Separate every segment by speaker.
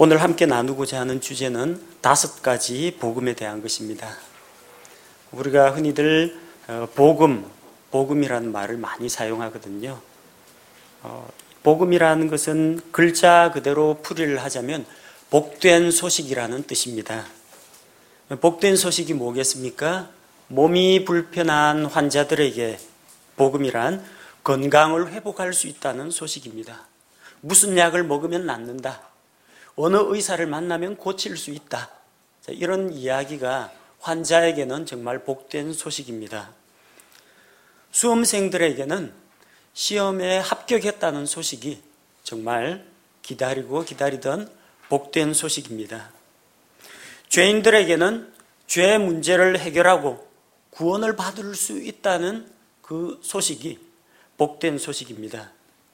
Speaker 1: 오늘 함께 나누고자 하는 주제는 5가지 복음에 대한 것입니다. 우리가 흔히들 복음이라는 말을 많이 사용하거든요. 복음이라는 것은 글자 그대로 풀이를 하자면 복된 소식이라는 뜻입니다. 복된 소식이 뭐겠습니까? 몸이 불편한 환자들에게 복음이란 건강을 회복할 수 있다는 소식입니다. 무슨 약을 먹으면 낫는다. 어느 의사를 만나면 고칠 수 있다. 이런 이야기가 환자에게는 정말 복된 소식입니다. 수험생들에게는 시험에 합격했다는 소식이 정말 기다리던 복된 소식입니다. 죄인들에게는 죄 문제를 해결하고 구원을 받을 수 있다는 그 소식이 복된 소식입니다.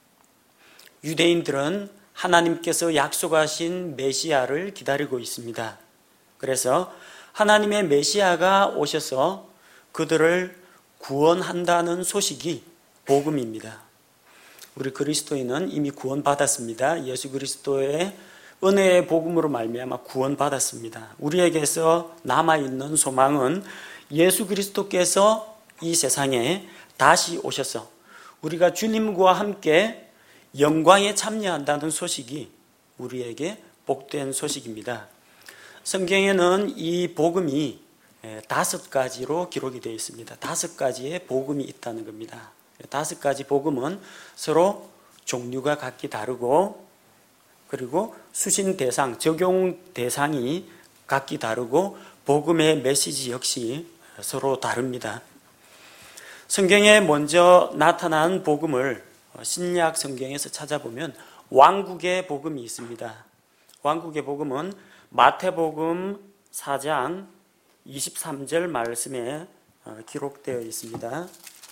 Speaker 1: 유대인들은 하나님께서 약속하신 메시아를 기다리고 있습니다. 그래서 하나님의 메시아가 오셔서 그들을 구원한다는 소식이 복음입니다. 우리 그리스도인은 이미 구원받았습니다. 예수 그리스도의 은혜의 복음으로 말미암아 구원받았습니다. 우리에게서 남아있는 소망은 예수 그리스도께서 이 세상에 다시 오셔서 우리가 주님과 함께 영광에 참여한다는 소식이 우리에게 복된 소식입니다. 성경에는 이 복음이 5가지로 기록이 되어 있습니다. 5가지의 복음이 있다는 겁니다. 5가지 복음은 서로 종류가 각기 다르고 그리고 수신 대상, 적용 대상이 각기 다르고 복음의 메시지 역시 서로 다릅니다. 성경에 먼저 나타난 복음을 신약 성경에서 찾아보면 왕국의 복음이 있습니다. 왕국의 복음은 마태복음 4장 23절 말씀에 기록되어 있습니다.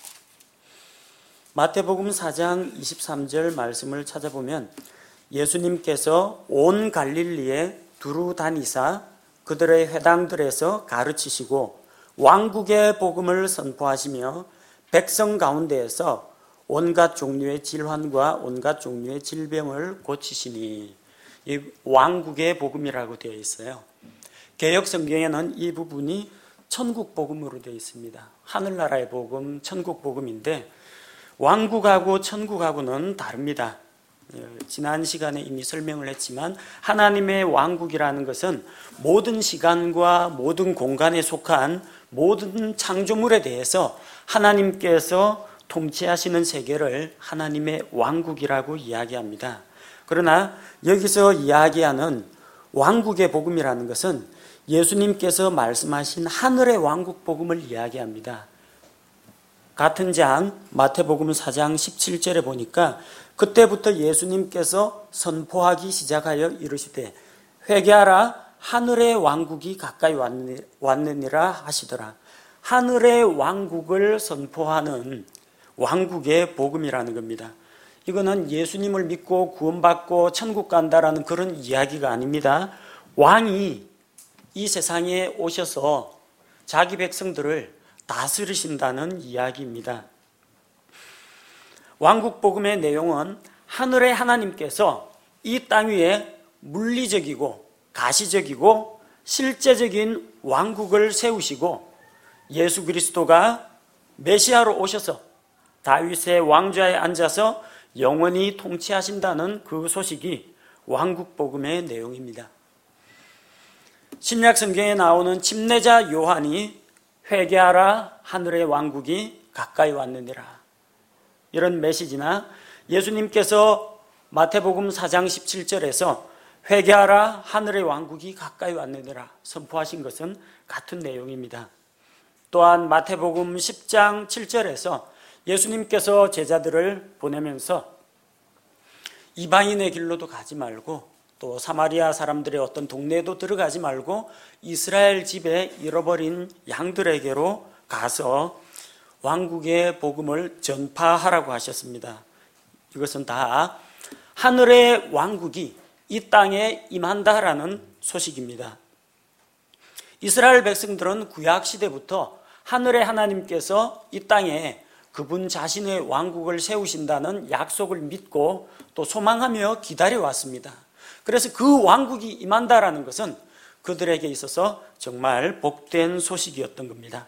Speaker 1: 마태복음 4장 23절 말씀을 찾아보면 예수님께서 온 갈릴리에 두루 다니사 그들의 회당들에서 가르치시고 왕국의 복음을 선포하시며 백성 가운데에서 온갖 종류의 질환과 온갖 종류의 질병을 고치시니, 이 왕국의 복음이라고 되어 있어요. 개역 성경에는 이 부분이 천국 복음으로 되어 있습니다. 하늘나라의 복음, 천국 복음인데 왕국하고 천국하고는 다릅니다. 지난 시간에 이미 설명을 했지만 하나님의 왕국이라는 것은 모든 시간과 모든 공간에 속한 모든 창조물에 대해서 하나님께서 통치하시는 세계를 하나님의 왕국이라고 이야기합니다. 그러나 여기서 이야기하는 왕국의 복음이라는 것은 예수님께서 말씀하신 하늘의 왕국 복음을 이야기합니다. 같은 장 마태복음 4장 17절에 보니까 그때부터 예수님께서 선포하기 시작하여 이르시되 회개하라 하늘의 왕국이 가까이 왔느니라 하시더라. 하늘의 왕국을 선포하는 왕국의 복음이라는 겁니다. 이거는 예수님을 믿고 구원받고 천국 간다라는 그런 이야기가 아닙니다. 왕이 이 세상에 오셔서 자기 백성들을 다스리신다는 이야기입니다. 왕국 복음의 내용은 하늘의 하나님께서 이 땅 위에 물리적이고 가시적이고 실제적인 왕국을 세우시고 예수 그리스도가 메시아로 오셔서 다윗의 왕좌에 앉아서 영원히 통치하신다는 그 소식이 왕국 복음의 내용입니다. 신약 성경에 나오는 침례자 요한이 회개하라 하늘의 왕국이 가까이 왔느니라 이런 메시지나 예수님께서 마태복음 4장 17절에서 회개하라 하늘의 왕국이 가까이 왔느니라 선포하신 것은 같은 내용입니다. 또한 마태복음 10장 7절에서 예수님께서 제자들을 보내면서 이방인의 길로도 가지 말고 또 사마리아 사람들의 어떤 동네에도 들어가지 말고 이스라엘 집에 잃어버린 양들에게로 가서 왕국의 복음을 전파하라고 하셨습니다. 이것은 다 하늘의 왕국이 이 땅에 임한다라는 소식입니다. 이스라엘 백성들은 구약시대부터 하늘의 하나님께서 이 땅에 그분 자신의 왕국을 세우신다는 약속을 믿고 또 소망하며 기다려왔습니다. 그래서 그 왕국이 임한다라는 것은 그들에게 있어서 정말 복된 소식이었던 겁니다.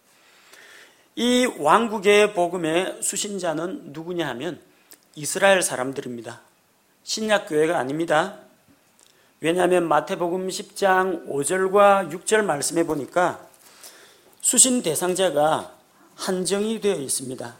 Speaker 1: 이 왕국의 복음의 수신자는 누구냐 하면 이스라엘 사람들입니다. 신약교회가 아닙니다. 왜냐하면 마태복음 10장 5절과 6절 말씀해 보니까 수신 대상자가 한정이 되어 있습니다.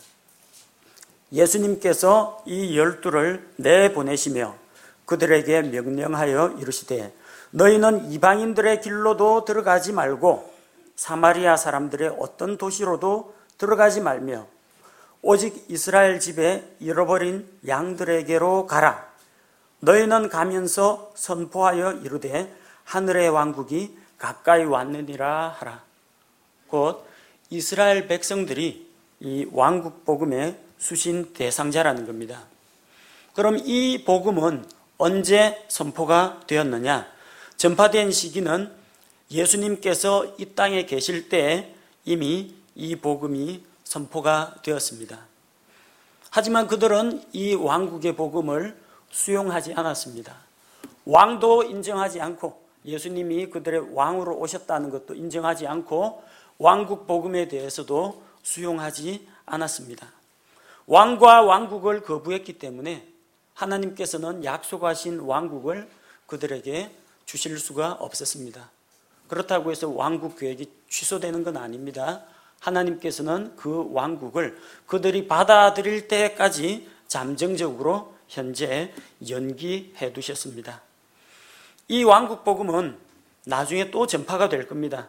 Speaker 1: 예수님께서 이 12를 내보내시며 그들에게 명령하여 이르시되 너희는 이방인들의 길로도 들어가지 말고 사마리아 사람들의 어떤 도시로도 들어가지 말며 오직 이스라엘 집에 잃어버린 양들에게로 가라. 너희는 가면서 선포하여 이르되 하늘의 왕국이 가까이 왔느니라 하라. 곧 이스라엘 백성들이 이 왕국 복음의 수신 대상자라는 겁니다. 그럼 이 복음은 언제 선포가 되었느냐? 전파된 시기는 예수님께서 이 땅에 계실 때 이미 이 복음이 선포가 되었습니다. 하지만 그들은 이 왕국의 복음을 수용하지 않았습니다. 왕도 인정하지 않고 예수님이 그들의 왕으로 오셨다는 것도 인정하지 않고 왕국 복음에 대해서도 수용하지 않았습니다. 왕과 왕국을 거부했기 때문에 하나님께서는 약속하신 왕국을 그들에게 주실 수가 없었습니다. 그렇다고 해서 왕국 계획이 취소되는 건 아닙니다. 하나님께서는 그 왕국을 그들이 받아들일 때까지 잠정적으로 현재 연기해 두셨습니다. 이 왕국 복음은 나중에 또 전파가 될 겁니다.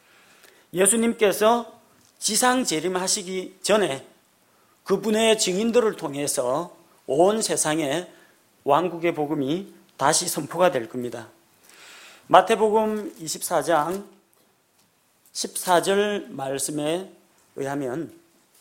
Speaker 1: 예수님께서 지상 재림하시기 전에 그분의 증인들을 통해서 온 세상에 왕국의 복음이 다시 선포가 될 겁니다. 마태복음 24장 14절 말씀에 의하면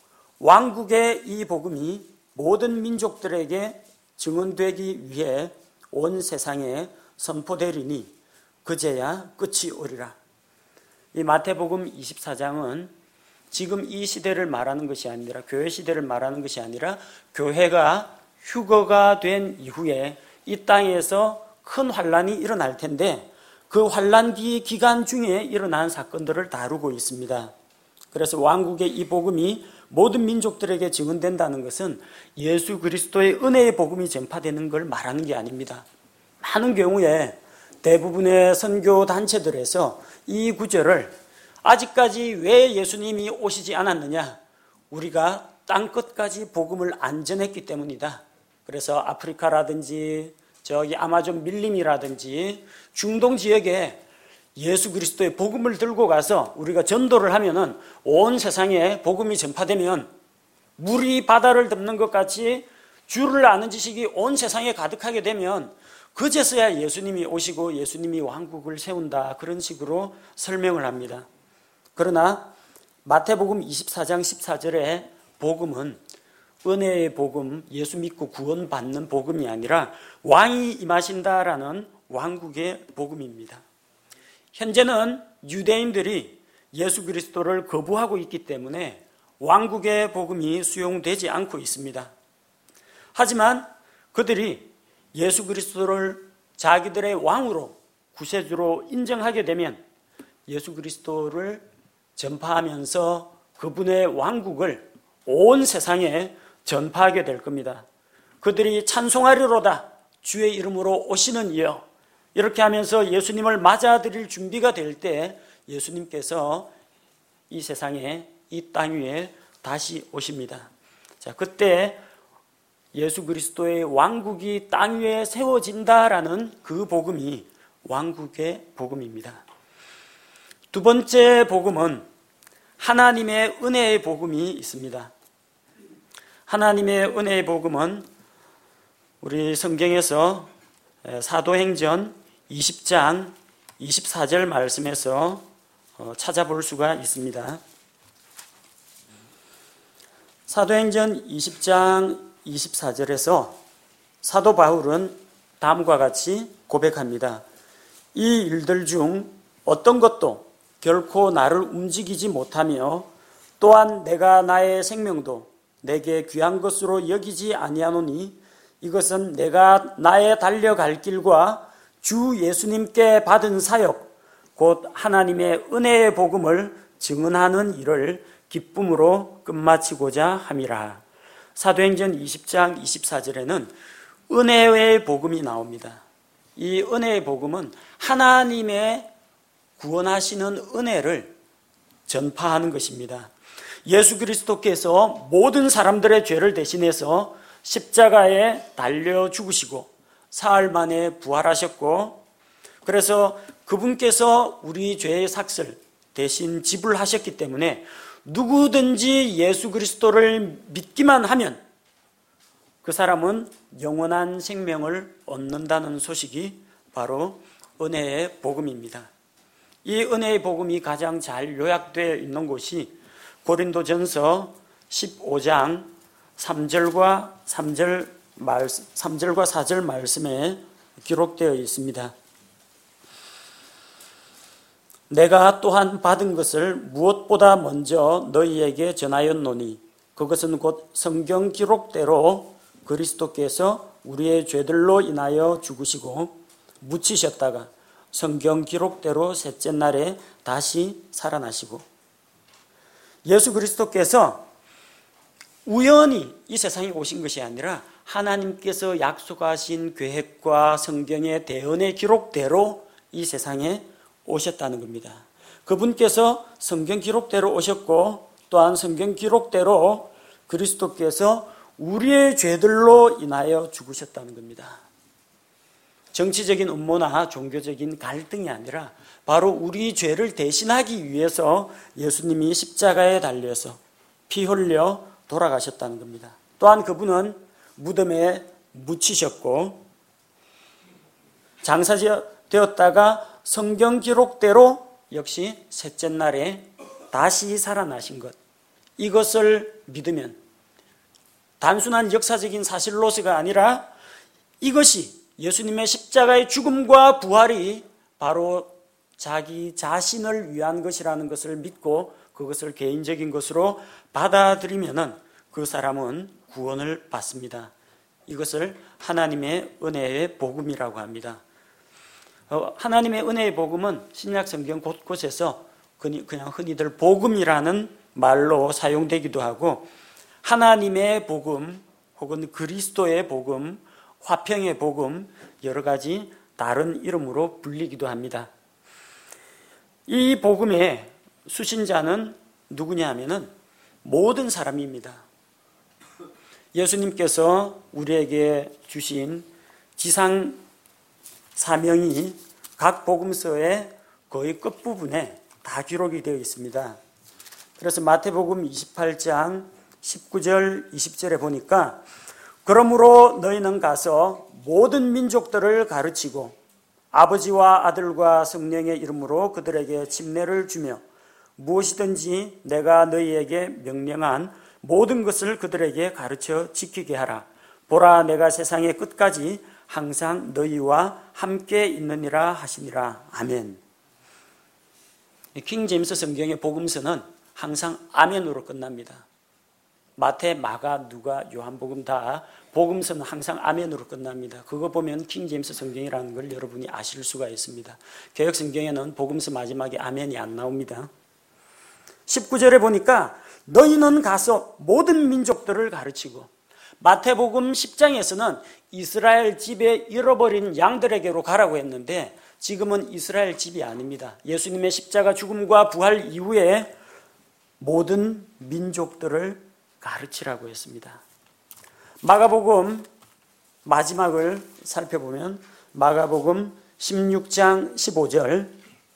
Speaker 1: 왕국의 이 복음이 모든 민족들에게 증언되기 위해 온 세상에 선포되리니 그제야 끝이 오리라. 이 마태복음 24장은 지금 이 시대를 말하는 것이 아니라 교회 시대를 말하는 것이 아니라 교회가 휴거가 된 이후에 이 땅에서 큰 환란이 일어날 텐데 그 환란기 기간 중에 일어난 사건들을 다루고 있습니다. 그래서 왕국의 이 복음이 모든 민족들에게 증언된다는 것은 예수 그리스도의 은혜의 복음이 전파되는 걸 말하는 게 아닙니다. 많은 경우에 대부분의 선교 단체들에서 이 구절을 아직까지 왜 예수님이 오시지 않았느냐? 우리가 땅끝까지 복음을 안 전했기 때문이다. 그래서 아프리카라든지 저기 아마존 밀림이라든지 중동 지역에 예수 그리스도의 복음을 들고 가서 우리가 전도를 하면은 온 세상에 복음이 전파되면 물이 바다를 덮는 것 같이 주를 아는 지식이 온 세상에 가득하게 되면 그제서야 예수님이 오시고 예수님이 왕국을 세운다. 그런 식으로 설명을 합니다. 그러나 마태복음 24장 14절의 복음은 은혜의 복음, 예수 믿고 구원받는 복음이 아니라 왕이 임하신다라는 왕국의 복음입니다. 현재는 유대인들이 예수 그리스도를 거부하고 있기 때문에 왕국의 복음이 수용되지 않고 있습니다. 하지만 그들이 예수 그리스도를 자기들의 왕으로 구세주로 인정하게 되면 예수 그리스도를 전파하면서 그분의 왕국을 온 세상에 전파하게 될 겁니다. 그들이 찬송하리로다 주의 이름으로 오시는 이여, 이렇게 하면서 예수님을 맞아들일 준비가 될 때 예수님께서 이 세상에 이 땅 위에 다시 오십니다. 자, 그때 예수 그리스도의 왕국이 땅 위에 세워진다라는 그 복음이 왕국의 복음입니다. 두 번째 복음은 하나님의 은혜의 복음이 있습니다. 하나님의 은혜의 복음은 우리 성경에서 사도행전 20장 24절 말씀에서 찾아볼 수가 있습니다. 사도행전 20장 24절에서 사도 바울은 다음과 같이 고백합니다. 이 일들 중 어떤 것도 결코 나를 움직이지 못하며 또한 내가 나의 생명도 내게 귀한 것으로 여기지 아니하노니 이것은 내가 나의 달려갈 길과 주 예수님께 받은 사역, 곧 하나님의 은혜의 복음을 증언하는 일을 기쁨으로 끝마치고자 함이라. 사도행전 20장 24절에는 은혜의 복음이 나옵니다. 이 은혜의 복음은 하나님의 구원하시는 은혜를 전파하는 것입니다. 예수 그리스도께서 모든 사람들의 죄를 대신해서 십자가에 달려 죽으시고 사흘 만에 부활하셨고, 그래서 그분께서 우리 죄의 삭을 대신 지불하셨기 때문에 누구든지 예수 그리스도를 믿기만 하면 그 사람은 영원한 생명을 얻는다는 소식이 바로 은혜의 복음입니다. 이 은혜의 복음이 가장 잘 요약되어 있는 곳이 고린도전서 15장 3절과 4절 말씀에 기록되어 있습니다. 내가 또한 받은 것을 무엇보다 먼저 너희에게 전하였노니 그것은 곧 성경 기록대로 그리스도께서 우리의 죄들로 인하여 죽으시고 묻히셨다가 성경 기록대로 셋째 날에 다시 살아나시고, 예수 그리스도께서 우연히 이 세상에 오신 것이 아니라 하나님께서 약속하신 계획과 성경의 대언의 기록대로 이 세상에 오셨다는 겁니다. 그분께서 성경 기록대로 오셨고, 또한 성경 기록대로 그리스도께서 우리의 죄들로 인하여 죽으셨다는 겁니다. 정치적인 음모나 종교적인 갈등이 아니라 바로 우리 죄를 대신하기 위해서 예수님이 십자가에 달려서 피 흘려 돌아가셨다는 겁니다. 또한 그분은 무덤에 묻히셨고 장사되었다가 성경 기록대로 역시 셋째 날에 다시 살아나신 것, 이것을 믿으면 단순한 역사적인 사실로서가 아니라 이것이 예수님의 십자가의 죽음과 부활이 바로 자기 자신을 위한 것이라는 것을 믿고 그것을 개인적인 것으로 받아들이면은 그 사람은 구원을 받습니다. 이것을 하나님의 은혜의 복음이라고 합니다. 하나님의 은혜의 복음은 신약 성경 곳곳에서 그냥 흔히들 복음이라는 말로 사용되기도 하고, 하나님의 복음 혹은 그리스도의 복음, 화평의 복음, 여러 가지 다른 이름으로 불리기도 합니다. 이 복음의 수신자는 누구냐 하면은 모든 사람입니다. 예수님께서 우리에게 주신 지상 사명이 각 복음서의 거의 끝부분에 다 기록이 되어 있습니다. 그래서 마태복음 28장 19절 20절에 보니까 그러므로 너희는 가서 모든 민족들을 가르치고 아버지와 아들과 성령의 이름으로 그들에게 침례를 주며 무엇이든지 내가 너희에게 명령한 모든 것을 그들에게 가르쳐 지키게 하라. 보라, 내가 세상의 끝까지 항상 너희와 함께 있느니라 하시니라. 아멘. 킹 제임스 성경의 복음서는 항상 아멘으로 끝납니다. 마태, 마가, 누가, 요한복음 다 복음서는 항상 아멘으로 끝납니다. 그거 보면 킹 제임스 성경이라는 걸 여러분이 아실 수가 있습니다. 개역 성경에는 복음서 마지막에 아멘이 안 나옵니다. 19절에 보니까 너희는 가서 모든 민족들을 가르치고, 마태복음 10장에서는 이스라엘 집에 잃어버린 양들에게로 가라고 했는데 지금은 이스라엘 집이 아닙니다. 예수님의 십자가 죽음과 부활 이후에 모든 민족들을 가르치라고 했습니다. 마가복음 마지막을 살펴보면 마가복음 16장 15절,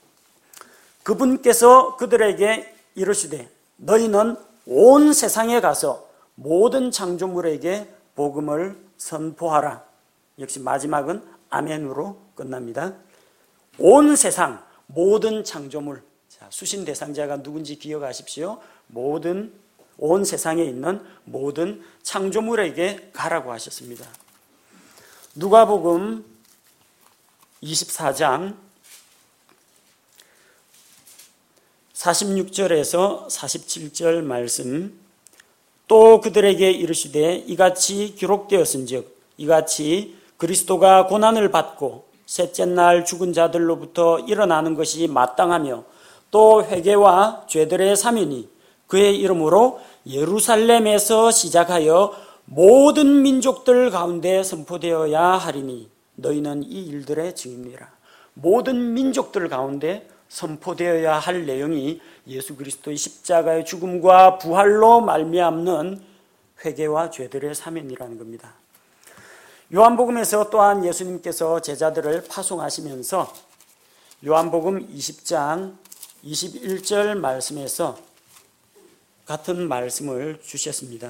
Speaker 1: 그분께서 그들에게 이르시되 너희는 온 세상에 가서 모든 창조물에게 복음을 선포하라. 역시 마지막은 아멘으로 끝납니다. 온 세상, 모든 창조물. 자, 수신 대상자가 누군지 기억하십시오. 온 세상에 있는 모든 창조물에게 가라고 하셨습니다. 누가복음 24장 46절에서 47절 말씀, 또 그들에게 이르시되 이같이 기록되었은즉 이같이 그리스도가 고난을 받고 셋째 날 죽은 자들로부터 일어나는 것이 마땅하며 또 회개와 죄들의 사면이 그의 이름으로 예루살렘에서 시작하여 모든 민족들 가운데 선포되어야 하리니 너희는 이 일들의 증인이라. 모든 민족들 가운데 선포되어야 할 내용이 예수 그리스도의 십자가의 죽음과 부활로 말미암는 회개와 죄들의 사면이라는 겁니다. 요한복음에서 또한 예수님께서 제자들을 파송하시면서 요한복음 20장 21절 말씀에서 같은 말씀을 주셨습니다.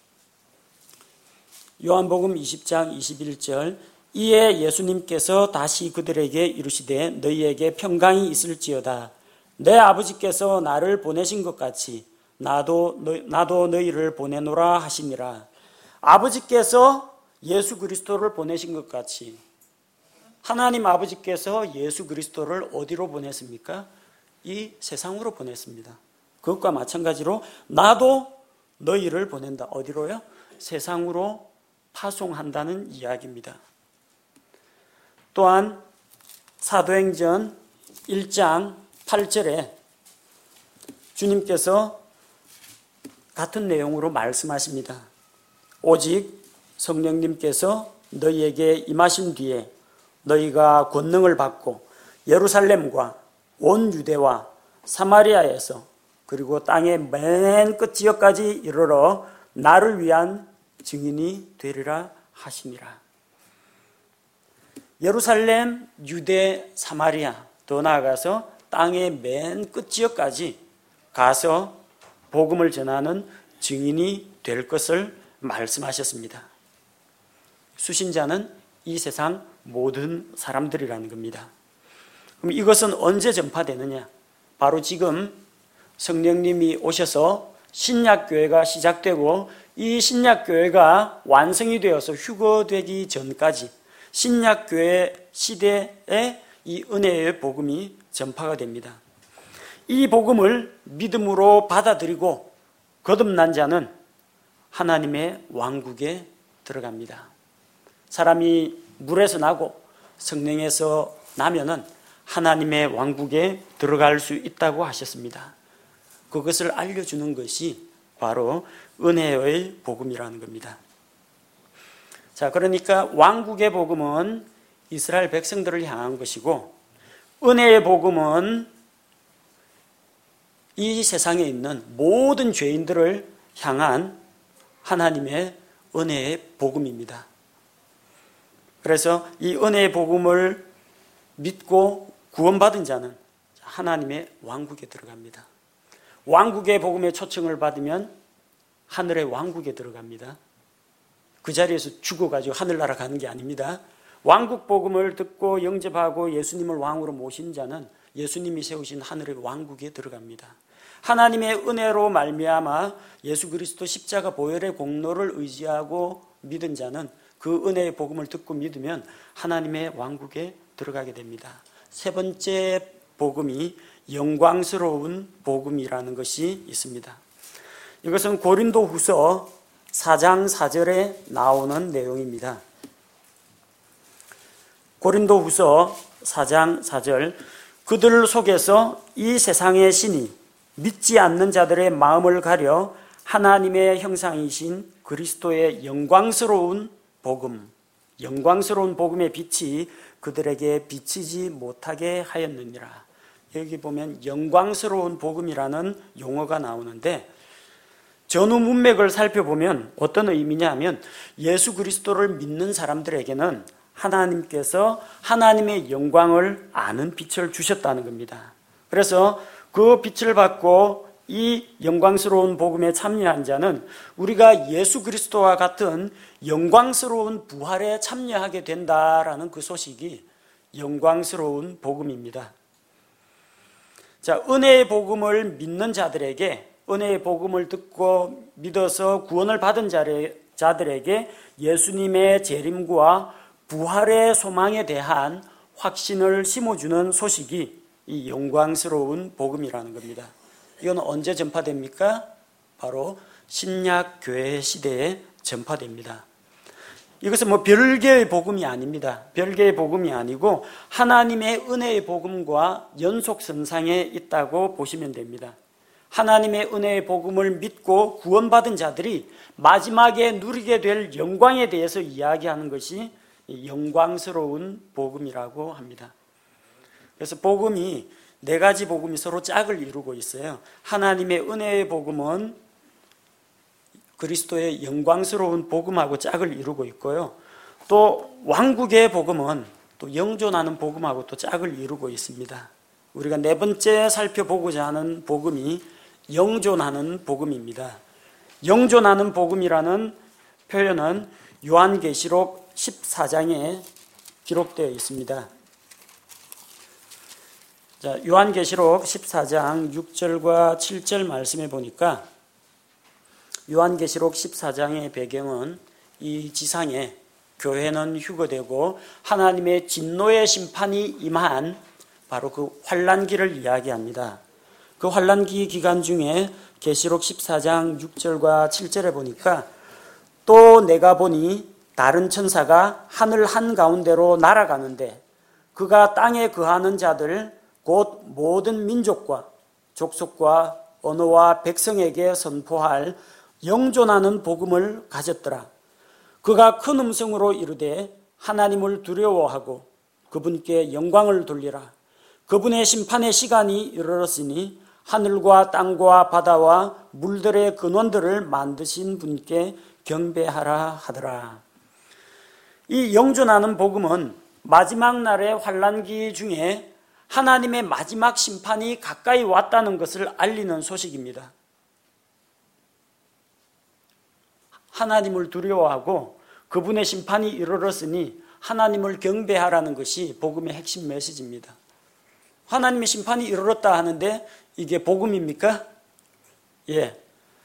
Speaker 1: 요한복음 20장 21절 이에 예수님께서 다시 그들에게 이르시되 너희에게 평강이 있을지어다. 내 아버지께서 나를 보내신 것 같이 나도 너희를 보내노라 하시니라. 아버지께서 예수 그리스도를 보내신 것 같이 하나님 아버지께서 예수 그리스도를 어디로 보냈습니까? 이 세상으로 보냈습니다. 그것과 마찬가지로 나도 너희를 보낸다. 어디로요? 세상으로 파송한다는 이야기입니다. 또한 사도행전 1장 8절에 주님께서 같은 내용으로 말씀하십니다. 오직 성령님께서 너희에게 임하신 뒤에 너희가 권능을 받고 예루살렘과 온 유대와 사마리아에서 그리고 땅의 맨 끝 지역까지 이르러 나를 위한 증인이 되리라 하시니라. 예루살렘, 유대, 사마리아, 더 나아가서 땅의 맨 끝 지역까지 가서 복음을 전하는 증인이 될 것을 말씀하셨습니다. 수신자는 이 세상 모든 사람들이라는 겁니다. 그럼 이것은 언제 전파되느냐? 바로 지금 성령님이 오셔서 신약교회가 시작되고 이 신약교회가 완성이 되어서 휴거되기 전까지 신약교회 시대에 이 은혜의 복음이 전파가 됩니다. 이 복음을 믿음으로 받아들이고 거듭난 자는 하나님의 왕국에 들어갑니다. 사람이 물에서 나고 성령에서 나면은 하나님의 왕국에 들어갈 수 있다고 하셨습니다. 그것을 알려주는 것이 바로 은혜의 복음이라는 겁니다. 자, 그러니까 왕국의 복음은 이스라엘 백성들을 향한 것이고 은혜의 복음은 이 세상에 있는 모든 죄인들을 향한 하나님의 은혜의 복음입니다. 그래서 이 은혜의 복음을 믿고 구원받은 자는 하나님의 왕국에 들어갑니다. 왕국의 복음의 초청을 받으면 하늘의 왕국에 들어갑니다. 그 자리에서 죽어가지고 하늘나라 가는 게 아닙니다. 왕국 복음을 듣고 영접하고 예수님을 왕으로 모신 자는 예수님이 세우신 하늘의 왕국에 들어갑니다. 하나님의 은혜로 말미암아 예수 그리스도 십자가 보혈의 공로를 의지하고 믿은 자는 그 은혜의 복음을 듣고 믿으면 하나님의 왕국에 들어가게 됩니다. 세 번째 복음이 영광스러운 복음이라는 것이 있습니다. 이것은 고린도후서 4장 4절에 나오는 내용입니다. 고린도후서 4장 4절 그들 속에서 이 세상의 신이 믿지 않는 자들의 마음을 가려 하나님의 형상이신 그리스도의 영광스러운 복음, 영광스러운 복음의 빛이 그들에게 비치지 못하게 하였느니라. 여기 보면 영광스러운 복음이라는 용어가 나오는데 전후 문맥을 살펴보면 어떤 의미냐 하면 예수 그리스도를 믿는 사람들에게는 하나님께서 하나님의 영광을 아는 빛을 주셨다는 겁니다. 그래서 그 빛을 받고 이 영광스러운 복음에 참여한 자는 우리가 예수 그리스도와 같은 영광스러운 부활에 참여하게 된다라는 그 소식이 영광스러운 복음입니다. 자, 은혜의 복음을 믿는 자들에게 은혜의 복음을 듣고 믿어서 구원을 받은 자들에게 예수님의 재림과 부활의 소망에 대한 확신을 심어주는 소식이 이 영광스러운 복음이라는 겁니다. 이건 언제 전파됩니까? 바로 신약교회 시대에 전파됩니다. 이것은 뭐 별개의 복음이 아닙니다. 별개의 복음이 아니고 하나님의 은혜의 복음과 연속선상에 있다고 보시면 됩니다. 하나님의 은혜의 복음을 믿고 구원받은 자들이 마지막에 누리게 될 영광에 대해서 이야기하는 것이 영광스러운 복음이라고 합니다. 그래서 복음이 네 가지 복음이 서로 짝을 이루고 있어요. 하나님의 은혜의 복음은 그리스도의 영광스러운 복음하고 짝을 이루고 있고요. 또 왕국의 복음은 또 영존하는 복음하고 또 짝을 이루고 있습니다. 우리가 네 번째 살펴보고자 하는 복음이 영존하는 복음입니다. 영존하는 복음이라는 표현은 요한계시록 14장에 기록되어 있습니다. 자, 요한계시록 14장 6절과 7절 말씀해 보니까 요한계시록 14장의 배경은 이 지상에 교회는 휴거되고 하나님의 진노의 심판이 임한 바로 그 환란기를 이야기합니다. 그 환란기 기간 중에 계시록 14장 6절과 7절에 보니까 또 내가 보니 다른 천사가 하늘 한가운데로 날아가는데 그가 땅에 거하는 자들 곧 모든 민족과 족속과 언어와 백성에게 선포할 영존하는 복음을 가졌더라. 그가 큰 음성으로 이르되 하나님을 두려워하고 그분께 영광을 돌리라. 그분의 심판의 시간이 이르렀으니 하늘과 땅과 바다와 물들의 근원들을 만드신 분께 경배하라 하더라. 이 영존하는 복음은 마지막 날의 환란기 중에 하나님의 마지막 심판이 가까이 왔다는 것을 알리는 소식입니다. 하나님을 두려워하고 그분의 심판이 이르렀으니 하나님을 경배하라는 것이 복음의 핵심 메시지입니다. 하나님의 심판이 이르렀다 하는데 이게 복음입니까? 예.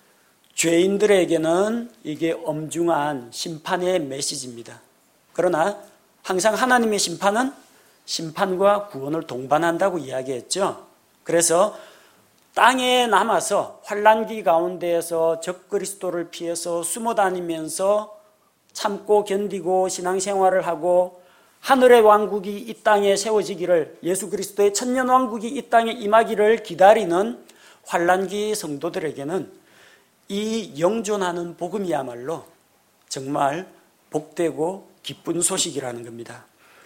Speaker 1: 죄인들에게는 이게 엄중한 심판의 메시지입니다. 그러나 항상 하나님의 심판은 심판과 구원을 동반한다고 이야기했죠. 그래서 땅에 남아서 환란기 가운데에서 적그리스도를 피해서 숨어 다니면서 참고 견디고 신앙생활을 하고 하늘의 왕국이 이 땅에 세워지기를, 예수 그리스도의 천년왕국이 이 땅에 임하기를 기다리는 환란기 성도들에게는 이 영존하는 복음이야말로 정말 복되고 기쁜 소식이라는 겁니다.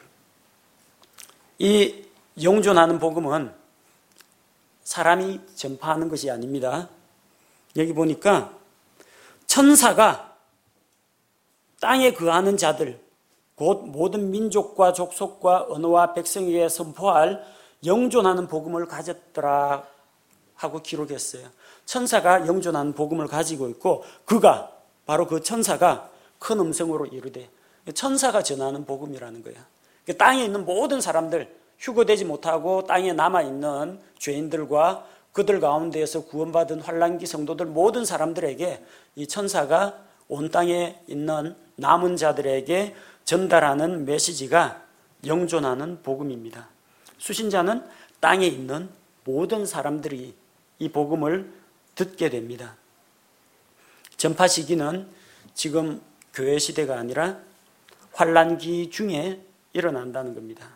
Speaker 1: 이 영존하는 복음은 사람이 전파하는 것이 아닙니다. 여기 보니까 천사가 땅에 거하는 자들 곧 모든 민족과 족속과 언어와 백성에게 선포할 영존하는 복음을 가졌더라 하고 기록했어요. 천사가 영존하는 복음을 가지고 있고 그가 바로 그 천사가 큰 음성으로 이르되, 천사가 전하는 복음이라는 거야. 땅에 있는 모든 사람들, 휴거되지 못하고 땅에 남아있는 죄인들과 그들 가운데에서 구원받은 환란기 성도들 모든 사람들에게 이 천사가 온 땅에 있는 남은 자들에게 전달하는 메시지가 영존하는 복음입니다. 수신자는 땅에 있는 모든 사람들이 이 복음을 듣게 됩니다. 전파 시기는 지금 교회 시대가 아니라 환란기 중에 일어난다는 겁니다.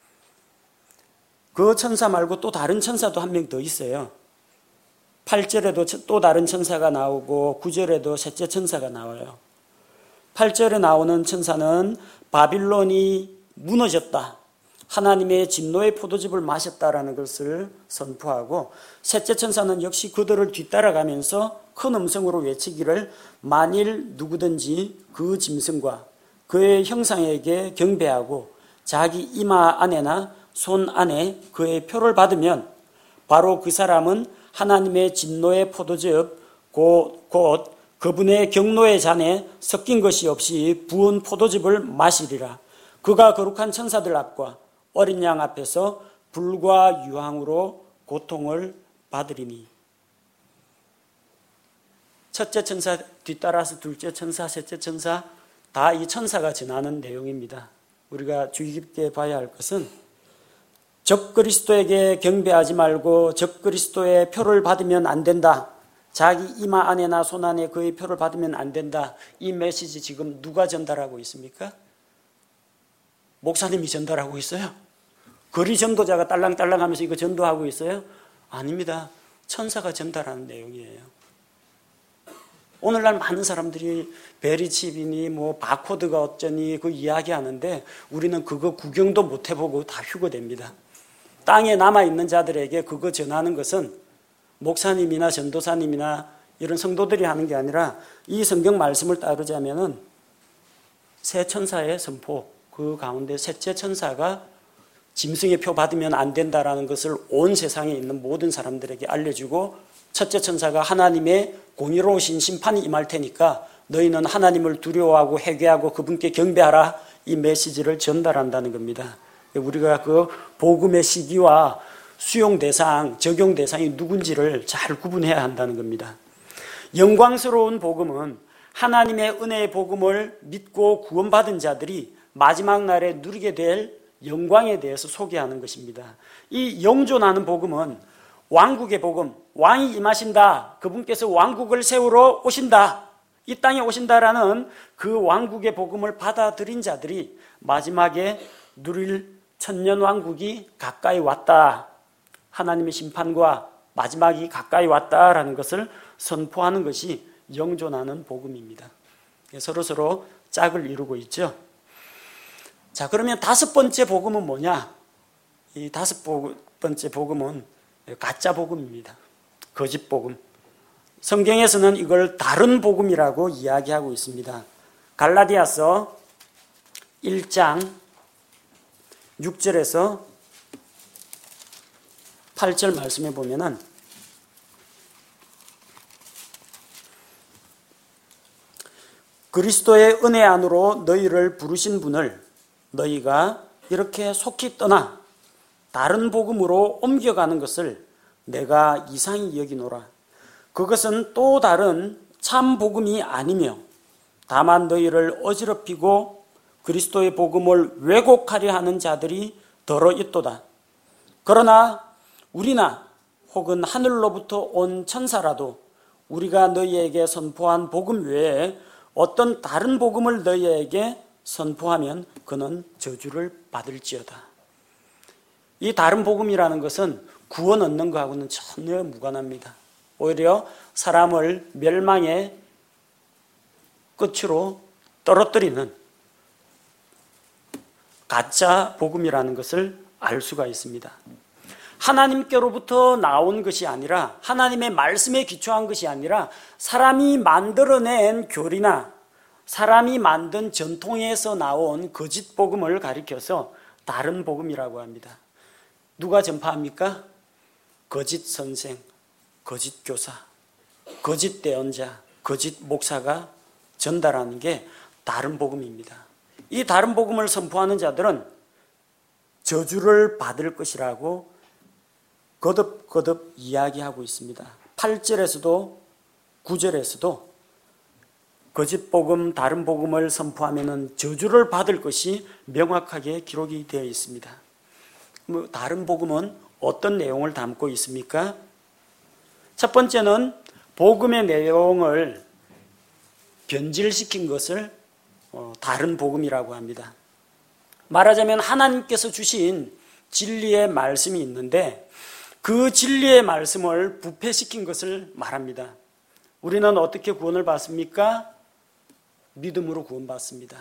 Speaker 1: 그 천사 말고 또 다른 천사도 한 명 더 있어요. 8절에도 또 다른 천사가 나오고 9절에도 셋째 천사가 나와요. 8절에 나오는 천사는 바빌론이 무너졌다, 하나님의 진노의 포도즙을 마셨다라는 것을 선포하고, 셋째 천사는 역시 그들을 뒤따라가면서 큰 음성으로 외치기를 만일 누구든지 그 짐승과 그의 형상에게 경배하고 자기 이마 안에나 손 안에 그의 표를 받으면 바로 그 사람은 하나님의 진노의 포도즙 곧 그분의 경노의 잔에 섞인 것이 없이 부은 포도즙을 마시리라. 그가 거룩한 천사들 앞과 어린 양 앞에서 불과 유황으로 고통을 받으리니. 첫째 천사 뒤따라서 둘째 천사, 셋째 천사 다 이 천사가 전하는 내용입니다. 우리가 주의 깊게 봐야 할 것은 적그리스도에게 경배하지 말고 적그리스도의 표를 받으면 안 된다, 자기 이마 안에나 손 안에 그의 표를 받으면 안 된다. 이 메시지 지금 누가 전달하고 있습니까? 목사님이 전달하고 있어요? 거리 전도자가 딸랑딸랑 하면서 이거 전도하고 있어요? 아닙니다. 천사가 전달하는 내용이에요. 오늘날 많은 사람들이 베리칩이니 뭐 바코드가 어쩌니 그 이야기하는데 우리는 그거 구경도 못 해보고 다 휴거됩니다. 땅에 남아있는 자들에게 그거 전하는 것은 목사님이나 전도사님이나 이런 성도들이 하는 게 아니라 이 성경 말씀을 따르자면은 새 천사의 선포, 그 가운데 셋째 천사가 짐승의 표 받으면 안 된다라는 것을 온 세상에 있는 모든 사람들에게 알려주고, 첫째 천사가 하나님의 공의로우신 심판이 임할 테니까 너희는 하나님을 두려워하고 회개하고 그분께 경배하라, 이 메시지를 전달한다는 겁니다. 우리가 그 복음의 시기와 수용 대상, 적용 대상이 누군지를 잘 구분해야 한다는 겁니다. 영광스러운 복음은 하나님의 은혜의 복음을 믿고 구원받은 자들이 마지막 날에 누리게 될 영광에 대해서 소개하는 것입니다. 이 영존하는 복음은 왕국의 복음, 왕이 임하신다, 그분께서 왕국을 세우러 오신다, 이 땅에 오신다라는 그 왕국의 복음을 받아들인 자들이 마지막에 누릴 천년왕국이 가까이 왔다, 하나님의 심판과 마지막이 가까이 왔다라는 것을 선포하는 것이 영존하는 복음입니다. 서로서로 짝을 이루고 있죠. 자, 그러면 다섯 번째 복음은 뭐냐? 이 다섯 번째 복음은 가짜 복음입니다. 거짓 복음. 성경에서는 이걸 다른 복음이라고 이야기하고 있습니다. 갈라디아서 1장 6절에서 8절 말씀에 보면은 그리스도의 은혜 안으로 너희를 부르신 분을 너희가 이렇게 속히 떠나 다른 복음으로 옮겨가는 것을 내가 이상히 여기노라. 그것은 또 다른 참 복음이 아니며 다만 너희를 어지럽히고 그리스도의 복음을 왜곡하려 하는 자들이 더러 있도다. 그러나 우리나 혹은 하늘로부터 온 천사라도 우리가 너희에게 선포한 복음 외에 어떤 다른 복음을 너희에게 선포하면 그는 저주를 받을지어다. 이 다른 복음이라는 것은 구원 얻는 것하고는 전혀 무관합니다. 오히려 사람을 멸망의 끝으로 떨어뜨리는 가짜 복음이라는 것을 알 수가 있습니다. 하나님께로부터 나온 것이 아니라, 하나님의 말씀에 기초한 것이 아니라 사람이 만들어낸 교리나 사람이 만든 전통에서 나온 거짓 복음을 가리켜서 다른 복음이라고 합니다. 누가 전파합니까? 거짓 선생, 거짓 교사, 거짓 대언자, 거짓 목사가 전달하는 게 다른 복음입니다. 이 다른 복음을 선포하는 자들은 저주를 받을 것이라고 거듭거듭 이야기하고 있습니다. 8절에서도 9절에서도 거짓 복음, 다른 복음을 선포하면 저주를 받을 것이 명확하게 기록이 되어 있습니다. 다른 복음은 어떤 내용을 담고 있습니까? 첫 번째는 복음의 내용을 변질시킨 것을 다른 복음이라고 합니다. 말하자면 하나님께서 주신 진리의 말씀이 있는데 그 진리의 말씀을 부패시킨 것을 말합니다. 우리는 어떻게 구원을 받습니까? 믿음으로 구원받습니다.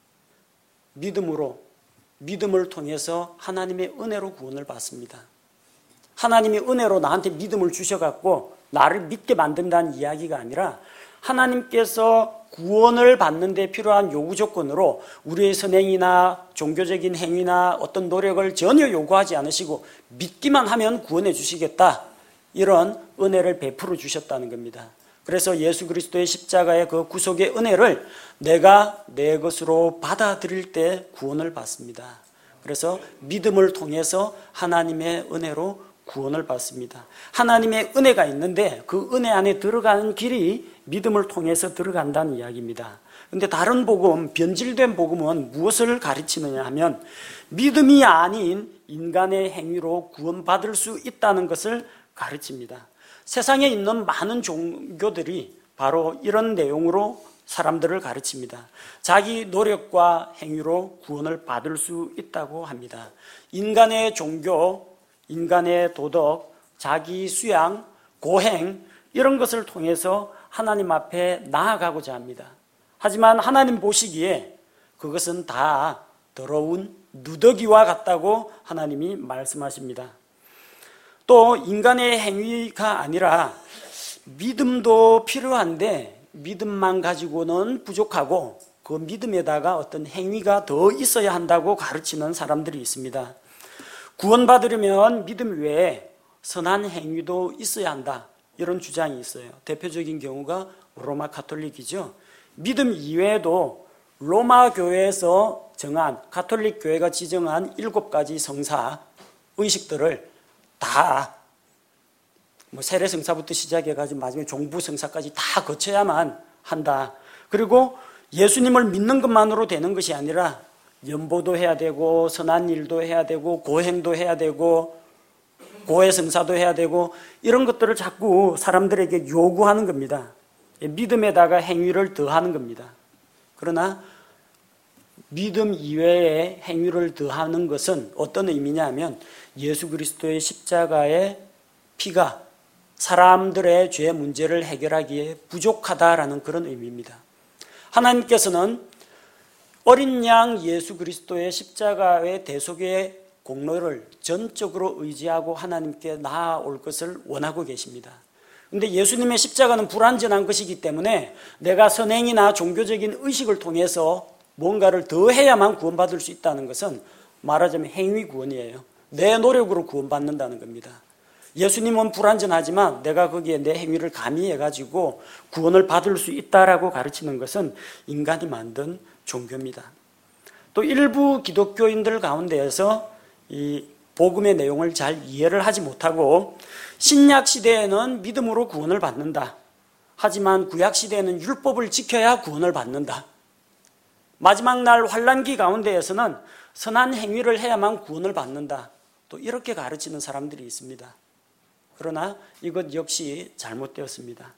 Speaker 1: 믿음을 통해서 하나님의 은혜로 구원을 받습니다. 하나님이 은혜로 나한테 믿음을 주셔갖고 나를 믿게 만든다는 이야기가 아니라 하나님께서 구원을 받는 데 필요한 요구 조건으로 우리의 선행이나 종교적인 행위나 어떤 노력을 전혀 요구하지 않으시고 믿기만 하면 구원해 주시겠다, 이런 은혜를 베풀어 주셨다는 겁니다. 그래서 예수 그리스도의 십자가의 그 구속의 은혜를 내가 내 것으로 받아들일 때 구원을 받습니다. 그래서 믿음을 통해서 하나님의 은혜로 구원을 받습니다. 하나님의 은혜가 있는데 그 은혜 안에 들어가는 길이 믿음을 통해서 들어간다는 이야기입니다. 그런데 다른 복음, 변질된 복음은 무엇을 가르치느냐 하면 믿음이 아닌 인간의 행위로 구원받을 수 있다는 것을 가르칩니다. 세상에 있는 많은 종교들이 바로 이런 내용으로 사람들을 가르칩니다. 자기 노력과 행위로 구원을 받을 수 있다고 합니다. 인간의 종교, 인간의 도덕, 자기 수양, 고행 이런 것을 통해서 하나님 앞에 나아가고자 합니다. 하지만 하나님 보시기에 그것은 다 더러운 누더기와 같다고 하나님이 말씀하십니다. 또 인간의 행위가 아니라 믿음도 필요한데 믿음만 가지고는 부족하고 그 믿음에다가 어떤 행위가 더 있어야 한다고 가르치는 사람들이 있습니다. 구원받으려면 믿음 외에 선한 행위도 있어야 한다, 이런 주장이 있어요. 대표적인 경우가 로마 가톨릭이죠. 믿음 이외에도 로마 교회에서 정한, 가톨릭 교회가 지정한 7가지 성사 의식들을 다 세례 성사부터 시작해가지고 마지막에 종부 성사까지 다 거쳐야만 한다. 그리고 예수님을 믿는 것만으로 되는 것이 아니라 연보도 해야 되고 선한 일도 해야 되고 고행도 해야 되고 고해 성사도 해야 되고 이런 것들을 자꾸 사람들에게 요구하는 겁니다. 믿음에다가 행위를 더하는 겁니다. 그러나 믿음 이외에 행위를 더하는 것은 어떤 의미냐 하면 예수 그리스도의 십자가의 피가 사람들의 죄 문제를 해결하기에 부족하다라는 그런 의미입니다. 하나님께서는 어린 양 예수 그리스도의 십자가의 대속의 공로를 전적으로 의지하고 하나님께 나아올 것을 원하고 계십니다. 그런데 예수님의 십자가는 불완전한 것이기 때문에 내가 선행이나 종교적인 의식을 통해서 뭔가를 더 해야만 구원받을 수 있다는 것은 말하자면 행위 구원이에요. 내 노력으로 구원받는다는 겁니다. 예수님은 불완전하지만 내가 거기에 내 행위를 가미해가지고 구원을 받을 수 있다라고 가르치는 것은 인간이 만든 종교입니다. 또 일부 기독교인들 가운데에서 이 복음의 내용을 잘 이해를 하지 못하고 신약 시대에는 믿음으로 구원을 받는다. 하지만 구약 시대에는 율법을 지켜야 구원을 받는다. 마지막 날 환난기 가운데에서는 선한 행위를 해야만 구원을 받는다. 또 이렇게 가르치는 사람들이 있습니다. 그러나 이것 역시 잘못되었습니다.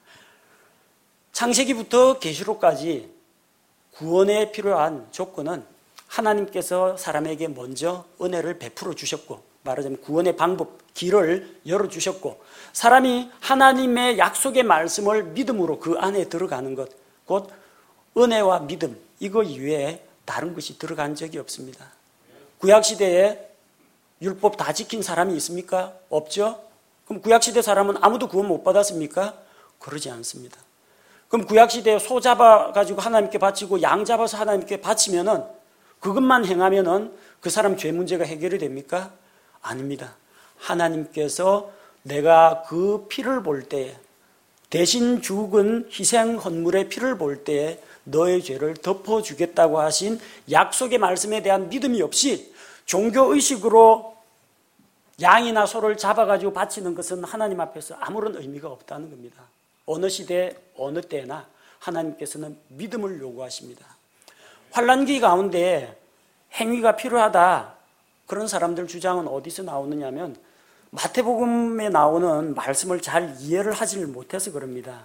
Speaker 1: 창세기부터 계시록까지 구원에 필요한 조건은 하나님께서 사람에게 먼저 은혜를 베풀어 주셨고, 말하자면 구원의 방법, 길을 열어주셨고, 사람이 하나님의 약속의 말씀을 믿음으로 그 안에 들어가는 것, 곧 은혜와 믿음, 이거 이외에 다른 것이 들어간 적이 없습니다. 구약시대에 율법 다 지킨 사람이 있습니까? 없죠? 그럼 구약시대 사람은 아무도 구원 못 받았습니까? 그러지 않습니다. 그럼 구약시대에 소 잡아가지고 하나님께 바치고 양 잡아서 하나님께 바치면은 그것만 행하면은 그 사람 죄 문제가 해결이 됩니까? 아닙니다. 하나님께서 내가 그 피를 볼 때에, 대신 죽은 희생 헌물의 피를 볼 때에 너의 죄를 덮어주겠다고 하신 약속의 말씀에 대한 믿음이 없이 종교의식으로 양이나 소를 잡아가지고 바치는 것은 하나님 앞에서 아무런 의미가 없다는 겁니다. 어느 시대, 어느 때나 하나님께서는 믿음을 요구하십니다. 환난기 가운데 행위가 필요하다, 그런 사람들 주장은 어디서 나오느냐면 마태복음에 나오는 말씀을 잘 이해를 하지를 못해서 그럽니다.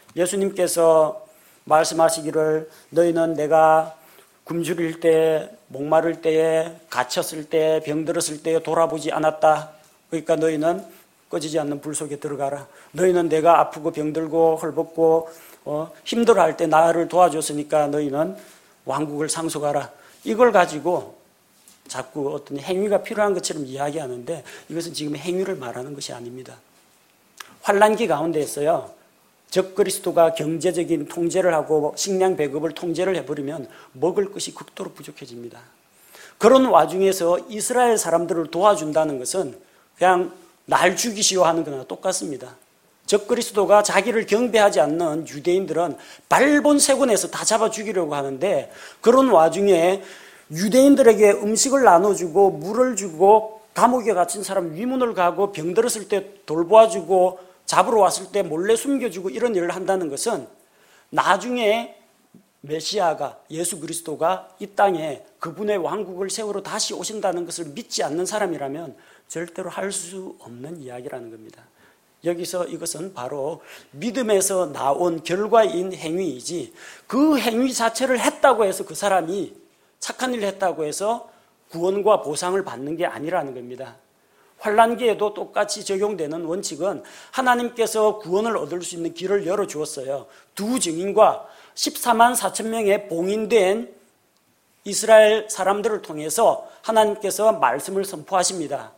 Speaker 1: 예수님께서 말씀하시기를 너희는 내가 굶주릴 때, 목마를 때에, 갇혔을 때, 병들었을 때에 돌아보지 않았다. 그러니까 너희는 꺼지지 않는 불 속에 들어가라. 너희는 내가 아프고 병들고 헐벗고 힘들어할 때 나를 도와줬으니까 너희는 왕국을 상속하라. 이걸 가지고 자꾸 어떤 행위가 필요한 것처럼 이야기하는데 이것은 지금 행위를 말하는 것이 아닙니다. 환난기 가운데에서요, 적그리스도가 경제적인 통제를 하고 식량 배급을 통제를 해버리면 먹을 것이 극도로 부족해집니다. 그런 와중에서 이스라엘 사람들을 도와준다는 것은 그냥 날 죽이시오 하는 거나 똑같습니다. 적그리스도가 자기를 경배하지 않는 유대인들은 발본색원에서 다 잡아 죽이려고 하는데, 그런 와중에 유대인들에게 음식을 나눠주고 물을 주고 감옥에 갇힌 사람 위문을 가고 병들었을 때 돌보아주고 잡으러 왔을 때 몰래 숨겨주고 이런 일을 한다는 것은 나중에 메시아가, 예수 그리스도가 이 땅에 그분의 왕국을 세우러 다시 오신다는 것을 믿지 않는 사람이라면 절대로 할 수 없는 이야기라는 겁니다. 여기서 이것은 바로 믿음에서 나온 결과인 행위이지 그 행위 자체를 했다고 해서 그 사람이 착한 일을 했다고 해서 구원과 보상을 받는 게 아니라는 겁니다. 환난기에도 똑같이 적용되는 원칙은 하나님께서 구원을 얻을 수 있는 길을 열어주었어요. 두 증인과 14만 4천 명의 봉인된 이스라엘 사람들을 통해서 하나님께서 말씀을 선포하십니다.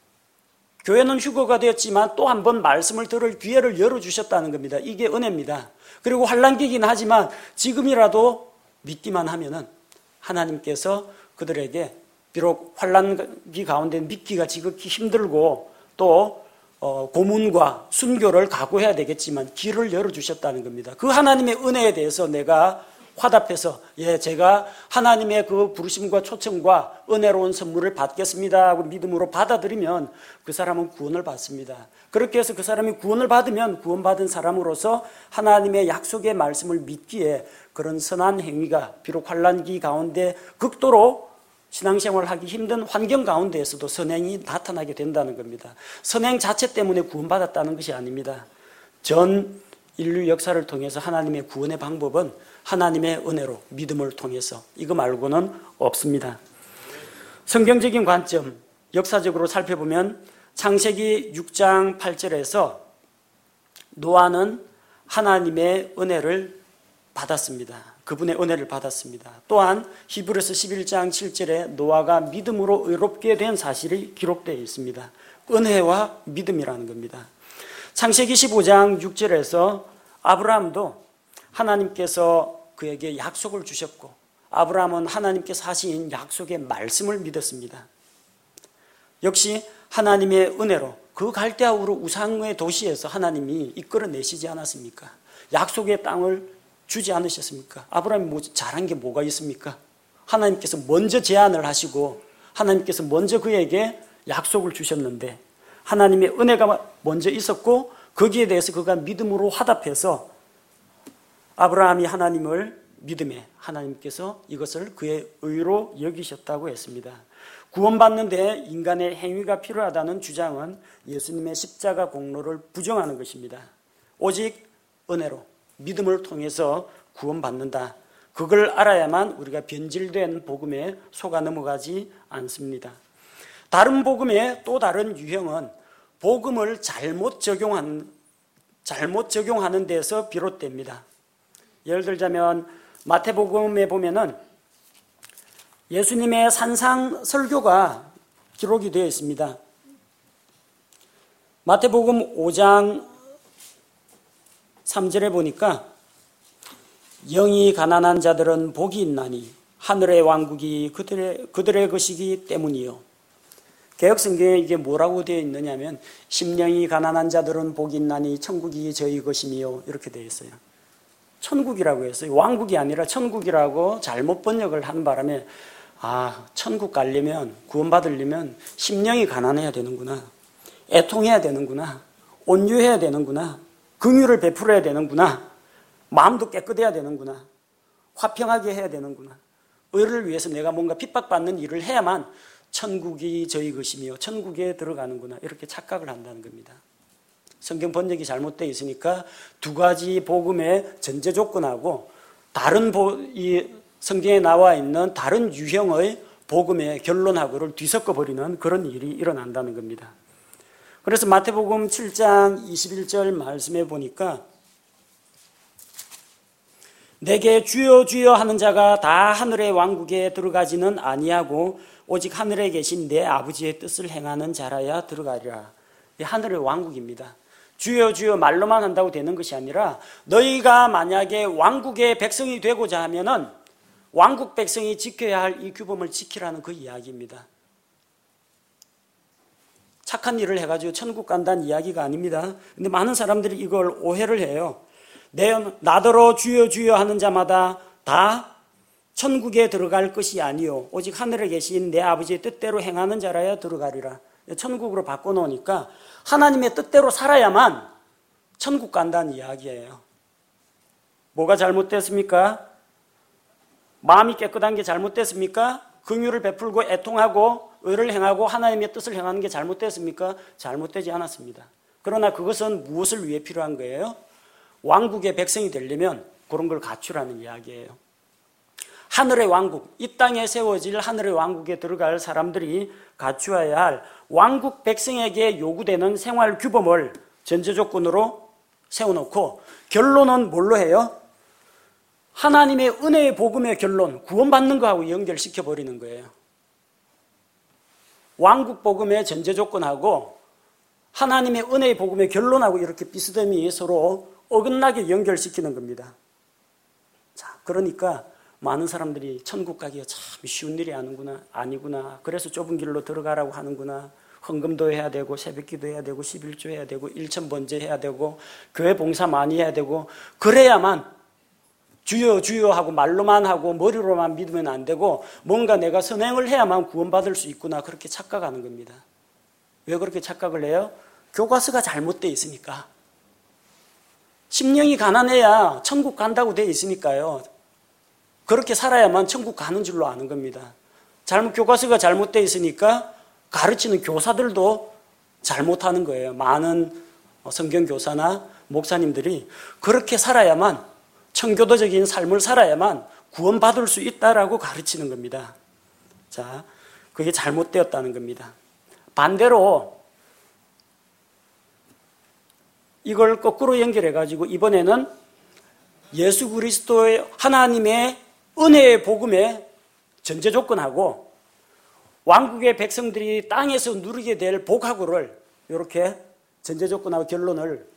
Speaker 1: 교회는 휴거가 되었지만 또 한 번 말씀을 들을 기회를 열어주셨다는 겁니다. 이게 은혜입니다. 그리고 환난기긴 하지만 지금이라도 믿기만 하면은 하나님께서 그들에게 비록 환난기 가운데 믿기가 지극히 힘들고 또 고문과 순교를 각오해야 되겠지만 길을 열어주셨다는 겁니다. 그 하나님의 은혜에 대해서 내가 화답해서 제가 하나님의 그 부르심과 초청과 은혜로운 선물을 받겠습니다 하고 믿음으로 받아들이면 그 사람은 구원을 받습니다. 그렇게 해서 그 사람이 구원을 받으면 구원받은 사람으로서 하나님의 약속의 말씀을 믿기에 그런 선한 행위가 비록 환난기 가운데 극도로 신앙생활을 하기 힘든 환경 가운데에서도 선행이 나타나게 된다는 겁니다. 선행 자체 때문에 구원받았다는 것이 아닙니다. 전 인류 역사를 통해서 하나님의 구원의 방법은 하나님의 은혜로 믿음을 통해서 이거 말고는 없습니다. 성경적인 관점, 역사적으로 살펴보면 창세기 6장 8절에서 노아는 하나님의 은혜를 받았습니다. 그분의 은혜를 받았습니다. 또한 히브리서 11장 7절에 노아가 믿음으로 의롭게 된 사실이 기록되어 있습니다. 은혜와 믿음이라는 겁니다. 창세기 15장 6절에서 아브라함도 하나님께서 그에게 약속을 주셨고 아브라함은 하나님께서 하신 약속의 말씀을 믿었습니다. 역시 하나님의 은혜로 그 갈대아우르 우상의 도시에서 하나님이 이끌어내시지 않았습니까? 약속의 땅을 주지 않으셨습니까? 아브라함이 잘한 게 뭐가 있습니까? 하나님께서 먼저 제안을 하시고 하나님께서 먼저 그에게 약속을 주셨는데 하나님의 은혜가 먼저 있었고 거기에 대해서 그가 믿음으로 화답해서 아브라함이 하나님을 믿음에 하나님께서 이것을 그의 의로 여기셨다고 했습니다. 구원받는 데 인간의 행위가 필요하다는 주장은 예수님의 십자가 공로를 부정하는 것입니다. 오직 은혜로 믿음을 통해서 구원받는다. 그걸 알아야만 우리가 변질된 복음에 속아 넘어가지 않습니다. 다른 복음의 또 다른 유형은 복음을 잘못 적용하는 데서 비롯됩니다. 예를 들자면 마태복음에 보면은 예수님의 산상 설교가 기록이 되어 있습니다. 마태복음 5장 3절에 보니까 영이 가난한 자들은 복이 있나니 하늘의 왕국이 그들의 것이기 때문이요. 개혁성경에 이게 뭐라고 되어 있느냐면 심령이 가난한 자들은 복이 있나니 천국이 저희 것이며 이렇게 되어 있어요. 천국이라고 했어요. 왕국이 아니라 천국이라고 잘못 번역을 한 바람에 천국 가려면 구원받으려면 심령이 가난해야 되는구나. 애통해야 되는구나. 온유해야 되는구나. 긍휼을 베풀어야 되는구나. 마음도 깨끗해야 되는구나. 화평하게 해야 되는구나. 의를 위해서 내가 뭔가 핍박받는 일을 해야만 천국이 저희 것이며 천국에 들어가는구나. 이렇게 착각을 한다는 겁니다. 성경 번역이 잘못되어 있으니까 두 가지 복음의 전제 조건하고 다른 이 성경에 나와 있는 다른 유형의 복음의 결론하고를 뒤섞어 버리는 그런 일이 일어난다는 겁니다. 그래서 마태복음 7장 21절 말씀에 보니까 내게 주여 주여 하는 자가 다 하늘의 왕국에 들어가지는 아니하고 오직 하늘에 계신 내 아버지의 뜻을 행하는 자라야 들어가리라. 이 하늘의 왕국입니다. 주여 주여 말로만 한다고 되는 것이 아니라 너희가 만약에 왕국의 백성이 되고자 하면은 왕국 백성이 지켜야 할 이 규범을 지키라는 그 이야기입니다. 착한 일을 해가지고 천국 간다는 이야기가 아닙니다. 근데 많은 사람들이 이걸 오해를 해요. 나더러 주여 주여 하는 자마다 다 천국에 들어갈 것이 아니요 오직 하늘에 계신 내 아버지의 뜻대로 행하는 자라야 들어가리라. 천국으로 바꿔놓으니까 하나님의 뜻대로 살아야만 천국 간다는 이야기예요. 뭐가 잘못됐습니까? 마음이 깨끗한 게 잘못됐습니까? 긍휼을 베풀고 애통하고 의를 행하고 하나님의 뜻을 행하는 게 잘못됐습니까? 잘못되지 않았습니다. 그러나 그것은 무엇을 위해 필요한 거예요? 왕국의 백성이 되려면 그런 걸 갖추라는 이야기예요. 하늘의 왕국, 이 땅에 세워질 하늘의 왕국에 들어갈 사람들이 갖추어야 할 왕국 백성에게 요구되는 생활 규범을 전제 조건으로 세워놓고 결론은 뭘로 해요? 하나님의 은혜의 복음의 결론, 구원받는 거하고 연결시켜 버리는 거예요. 왕국 복음의 전제 조건하고 하나님의 은혜의 복음의 결론하고 이렇게 비스듬히 서로 어긋나게 연결시키는 겁니다. 자, 그러니까 많은 사람들이 천국 가기가 참 쉬운 일이 아니구나. 그래서 좁은 길로 들어가라고 하는구나. 헌금도 해야 되고 새벽기도 해야 되고 11조 해야 되고 일천번제 해야 되고 교회 봉사 많이 해야 되고 그래야만 주여 주여 하고 말로만 하고 머리로만 믿으면 안 되고 뭔가 내가 선행을 해야만 구원받을 수 있구나. 그렇게 착각하는 겁니다. 왜 그렇게 착각을 해요? 교과서가 잘못되어 있으니까. 심령이 가난해야 천국 간다고 되어 있으니까요. 그렇게 살아야만 천국 가는 줄로 아는 겁니다. 교과서가 잘못되어 있으니까 가르치는 교사들도 잘못하는 거예요. 많은 성경교사나 목사님들이 그렇게 살아야만 청교도적인 삶을 살아야만 구원받을 수 있다라고 가르치는 겁니다. 자, 그게 잘못되었다는 겁니다. 반대로 이걸 거꾸로 연결해가지고 이번에는 예수 그리스도의 하나님의 은혜의 복음의 전제 조건하고 왕국의 백성들이 땅에서 누리게 될 복하고를 이렇게 전제 조건하고 결론을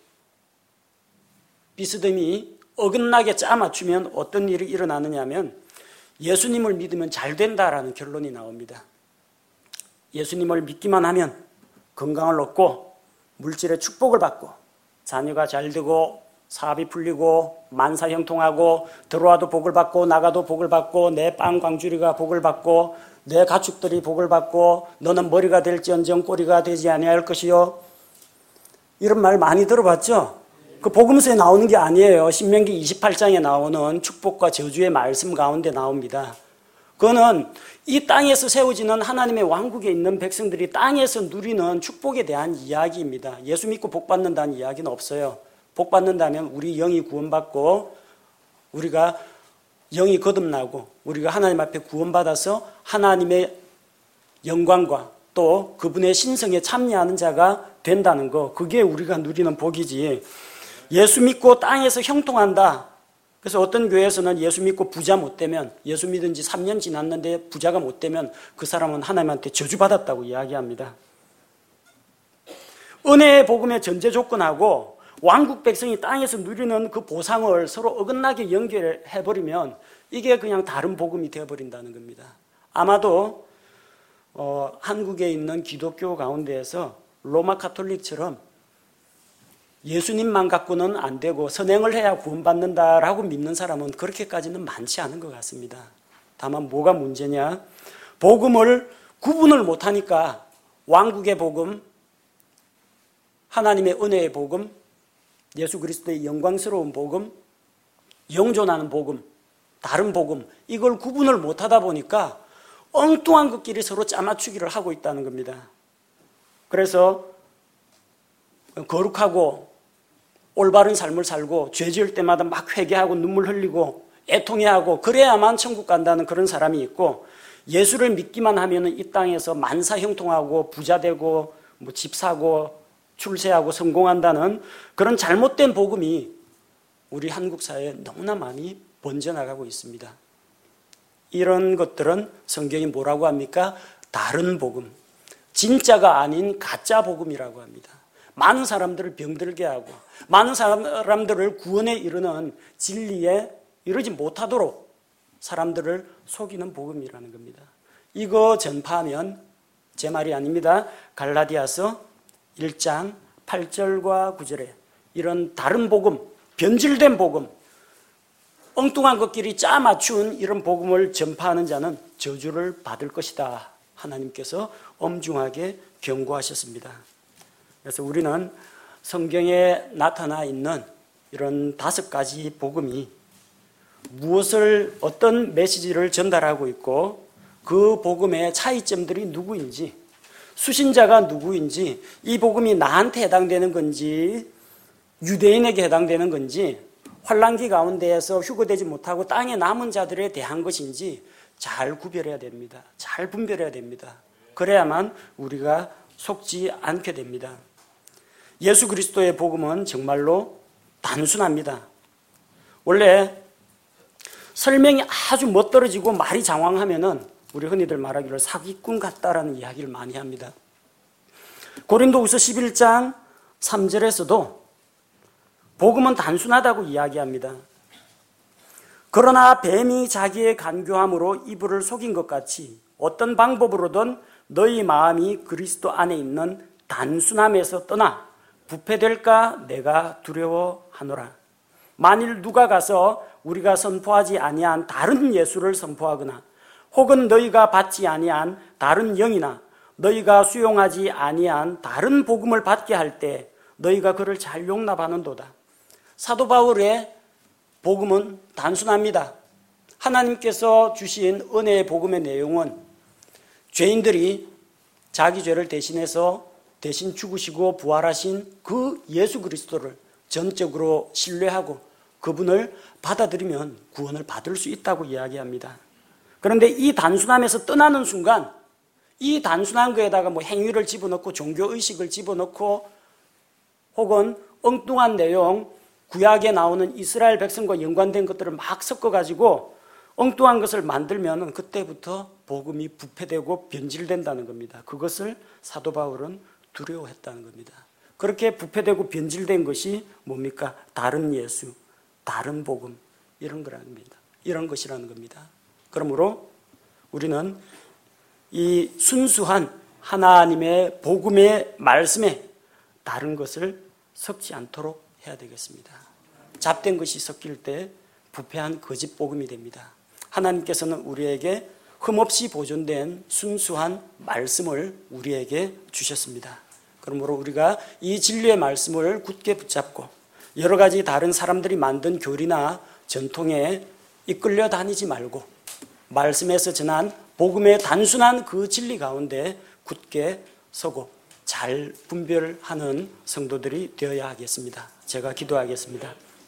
Speaker 1: 비스듬히 어긋나게 짜맞추면 어떤 일이 일어나느냐 하면 예수님을 믿으면 잘 된다라는 결론이 나옵니다. 예수님을 믿기만 하면 건강을 얻고 물질의 축복을 받고 자녀가 잘 되고 사업이 풀리고 만사 형통하고 들어와도 복을 받고 나가도 복을 받고 내 빵 광주리가 복을 받고 내 가축들이 복을 받고 너는 머리가 될지언정 꼬리가 되지 아니할 것이요. 이런 말 많이 들어봤죠? 그 복음서에 나오는 게 아니에요. 신명기 28장에 나오는 축복과 저주의 말씀 가운데 나옵니다. 그거는 이 땅에서 세워지는 하나님의 왕국에 있는 백성들이 땅에서 누리는 축복에 대한 이야기입니다. 예수 믿고 복 받는다는 이야기는 없어요. 복 받는다면 우리 영이 구원받고 우리가 영이 거듭나고 우리가 하나님 앞에 구원받아서 하나님의 영광과 또 그분의 신성에 참여하는 자가 된다는 거, 그게 우리가 누리는 복이지. 예수 믿고 땅에서 형통한다. 그래서 어떤 교회에서는 예수 믿고 부자 못 되면, 예수 믿은 지 3년 지났는데 부자가 못 되면 그 사람은 하나님한테 저주받았다고 이야기합니다. 은혜의 복음의 전제 조건하고 왕국 백성이 땅에서 누리는 그 보상을 서로 어긋나게 연결해버리면 이게 그냥 다른 복음이 되어버린다는 겁니다. 아마도 한국에 있는 기독교 가운데에서 로마 카톨릭처럼 예수님만 갖고는 안 되고 선행을 해야 구원받는다라고 믿는 사람은 그렇게까지는 많지 않은 것 같습니다. 다만 뭐가 문제냐? 복음을 구분을 못하니까 왕국의 복음, 하나님의 은혜의 복음, 예수 그리스도의 영광스러운 복음, 영존하는 복음, 다른 복음, 이걸 구분을 못하다 보니까 엉뚱한 것끼리 서로 짜맞추기를 하고 있다는 겁니다. 그래서 거룩하고 올바른 삶을 살고 죄 지을 때마다 막 회개하고 눈물 흘리고 애통해하고 그래야만 천국 간다는 그런 사람이 있고, 예수를 믿기만 하면 이 땅에서 만사 형통하고 부자 되고 뭐 집 사고 출세하고 성공한다는 그런 잘못된 복음이 우리 한국 사회에 너무나 많이 번져나가고 있습니다. 이런 것들은 성경이 뭐라고 합니까? 다른 복음, 진짜가 아닌 가짜 복음이라고 합니다. 많은 사람들을 병들게 하고 많은 사람들을 구원에 이르는 진리에 이르지 못하도록 사람들을 속이는 복음이라는 겁니다. 이거 전파하면 제 말이 아닙니다. 갈라디아서 1장 8절과 9절에 이런 다른 복음, 변질된 복음, 엉뚱한 것끼리 짜 맞춘 이런 복음을 전파하는 자는 저주를 받을 것이다. 하나님께서 엄중하게 경고하셨습니다. 그래서 우리는 성경에 나타나 있는 이런 5가지 복음이 무엇을, 어떤 메시지를 전달하고 있고 그 복음의 차이점들이 누구인지, 수신자가 누구인지, 이 복음이 나한테 해당되는 건지 유대인에게 해당되는 건지, 환란기 가운데에서 휴거되지 못하고 땅에 남은 자들에 대한 것인지 잘 구별해야 됩니다. 잘 분별해야 됩니다. 그래야만 우리가 속지 않게 됩니다. 예수 그리스도의 복음은 정말로 단순합니다. 원래 설명이 아주 멋들어지고 말이 장황하면은 우리 흔히들 말하기를 사기꾼 같다라는 이야기를 많이 합니다. 고린도후서 11장 3절에서도 복음은 단순하다고 이야기합니다. 그러나 뱀이 자기의 간교함으로 이불을 속인 것 같이 어떤 방법으로든 너희 마음이 그리스도 안에 있는 단순함에서 떠나 부패될까 내가 두려워하노라. 만일 누가 가서 우리가 선포하지 아니한 다른 예수를 선포하거나 혹은 너희가 받지 아니한 다른 영이나 너희가 수용하지 아니한 다른 복음을 받게 할 때 너희가 그를 잘 용납하는도다. 사도 바울의 복음은 단순합니다. 하나님께서 주신 은혜의 복음의 내용은 죄인들이 자기 죄를 대신해서 대신 죽으시고 부활하신 그 예수 그리스도를 전적으로 신뢰하고 그분을 받아들이면 구원을 받을 수 있다고 이야기합니다. 그런데 이 단순함에서 떠나는 순간 이 단순한 거에다가 뭐 행위를 집어넣고 종교의식을 집어넣고 혹은 엉뚱한 내용, 구약에 나오는 이스라엘 백성과 연관된 것들을 막 섞어가지고 엉뚱한 것을 만들면 그때부터 복음이 부패되고 변질된다는 겁니다. 그것을 사도 바울은 두려워했다는 겁니다. 그렇게 부패되고 변질된 것이 뭡니까? 다른 예수, 다른 복음, 이런 거랍니다. 이런 것이라는 겁니다. 그러므로 우리는 이 순수한 하나님의 복음의 말씀에 다른 것을 섞지 않도록 해야 되겠습니다. 잡된 것이 섞일 때 부패한 거짓 복음이 됩니다. 하나님께서는 우리에게 흠없이 보존된 순수한 말씀을 우리에게 주셨습니다. 그러므로 우리가 이 진리의 말씀을 굳게 붙잡고 여러 가지 다른 사람들이 만든 교리나 전통에 이끌려 다니지 말고 말씀에서 전한 복음의 단순한 그 진리 가운데 굳게 서고 잘 분별하는 성도들이 되어야 하겠습니다. 제가 기도하겠습니다.